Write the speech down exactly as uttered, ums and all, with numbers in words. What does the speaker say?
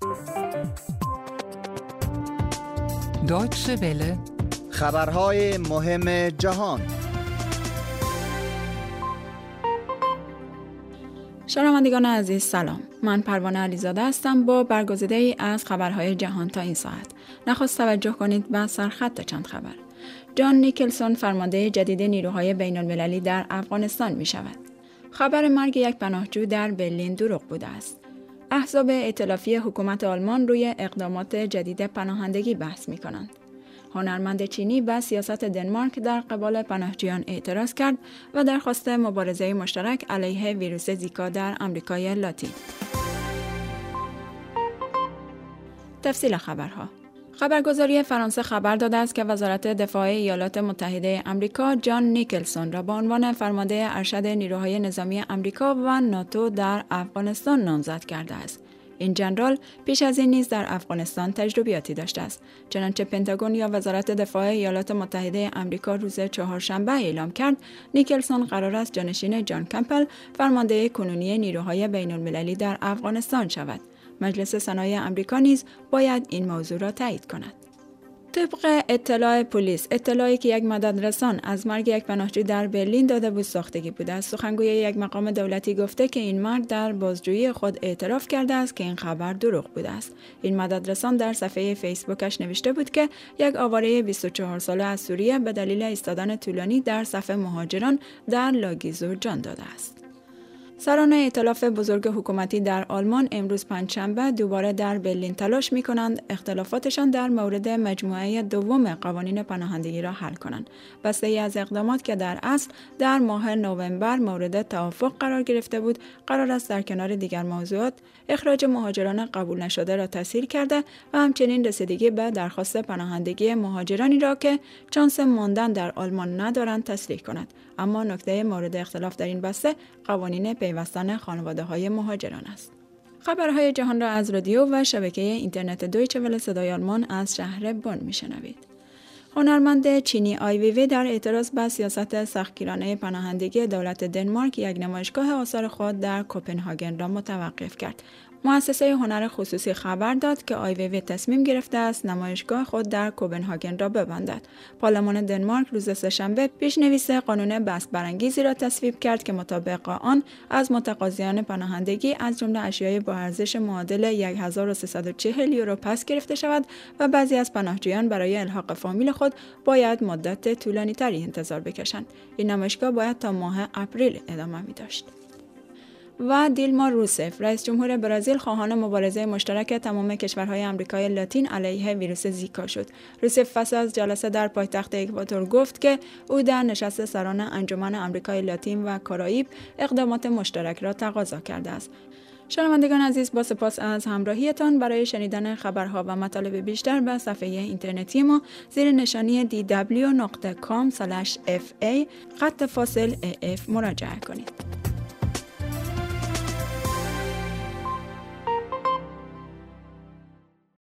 Deutsche Welle. خبرهای مهم جهان. شنوندگان عزیز سلام. من پروانه علیزاده هستم با برگزیده ای از خبرهای جهان تا این ساعت. نخست توجه کنید به سرخط چند خبر. جان نیکلسون فرمانده جدید نیروهای بین المللی در افغانستان می شود. خبر مرگ یک پناهجو در برلین دروغ بوده است. احزاب ائتلافی حکومت آلمان روی اقدامات جدید پناهندگی بحث می کنند. هنرمند چینی به سیاست دنمارک در قبال پناهجویان اعتراض کرد و درخواست مبارزه مشترک علیه ویروس زیکا در آمریکای لاتین. تفصیل خبرها. خبرگزاری فرانسه خبر داده است که وزارت دفاع ایالات متحده آمریکا جان نیکلسون را به عنوان فرمانده ارشد نیروهای نظامی آمریکا و ناتو در افغانستان نامزد کرده است. این ژنرال پیش از این نیز در افغانستان تجربیاتی داشته است. چنانچه پنتاگون یا وزارت دفاع ایالات متحده آمریکا روز چهارشنبه اعلام کرد، نیکلسون قرار است جانشین جان کمپل، فرمانده کنونی نیروهای بین المللی در افغانستان شود. مجلس سنای آمریکا نیز باید این موضوع را تایید کند. طبق اطلاع پلیس، اطلاعی که یک مددرسان از مرگ یک پناهجو در برلین داده بود ساختگی بوده است. سخنگوی یک مقام دولتی گفته که این مرد در بازجویی خود اعتراف کرده است که این خبر دروغ بوده است. این مددرسان در صفحه فیسبوکش نوشته بود که یک آواره بیست و چهار ساله از سوریه به دلیل ایستادن طولانی در صف مهاجران در لاگیزو جان داده است. سران ائتلاف بزرگ حکومتی در آلمان امروز پنجشنبه دوباره در برلین تلاش می‌کنند اختلافاتشان در مورد مجموعه دوم قوانین پناهندگی را حل کنند. بسته‌ای از اقدامات که در اصل در ماه نوامبر مورد توافق قرار گرفته بود، قرار است در کنار دیگر موضوعات اخراج مهاجران قبول نشده را تسهیل کرده و همچنین رسیدگی به درخواست پناهندگی مهاجرانی را که شانس ماندن در آلمان ندارند تسریع کند. اما نکته مورد اختلاف در این بسته قوانین پیوستن خانواده‌های مهاجران است. خبرهای جهان را از رادیو و شبکه اینترنت دویچه وله صدای آلمان از شهر بن میشنوید. هنرمند چینی آی وی وی در اعتراض به سیاست سختگیرانه پناهندگی دولت دنمارک یک نمایشگاه آثار خود در کوپنهاگن را متوقف کرد. مؤسسه هنر خصوصی خبر داد که آی وی وی تصمیم گرفته است نمایشگاه خود در کوپنهاگن را ببندد. پارلمان دنمارک روز سه‌شنبه پیشنویس قانون بحث برانگیزی را تصویب کرد که مطابق آن از متقاضیان پناهندگی از جمله اشیای با ارزش معادل هزار و سیصد و چهل یورو پس گرفته شود و بعضی از پناهجویان برای الحاق فامیل خود باید مدت طولانی‌تری انتظار بکشند. این نمایشگاه باید تا ماه اپریل ادامه می‌داشت. و دیلما روسف، رئیس جمهور برزیل، خواهان مبارزه مشترک تمام کشورهای آمریکای لاتین علیه ویروس زیکا شد. روسف پس از جلسه در پایتخت اکوادور گفت که او در نشست سران انجمن آمریکای لاتین و کارائیب اقدامات مشترک را تقاضا کرده است. شنوندگان عزیز، با سپاس از همراهیتان. برای شنیدن خبرها و مطالب بیشتر به صفحه اینترنتی ما زیر نشانی دی دبلیو دات کام اسلش اف ای خط فاصل اف مراجعه کنید.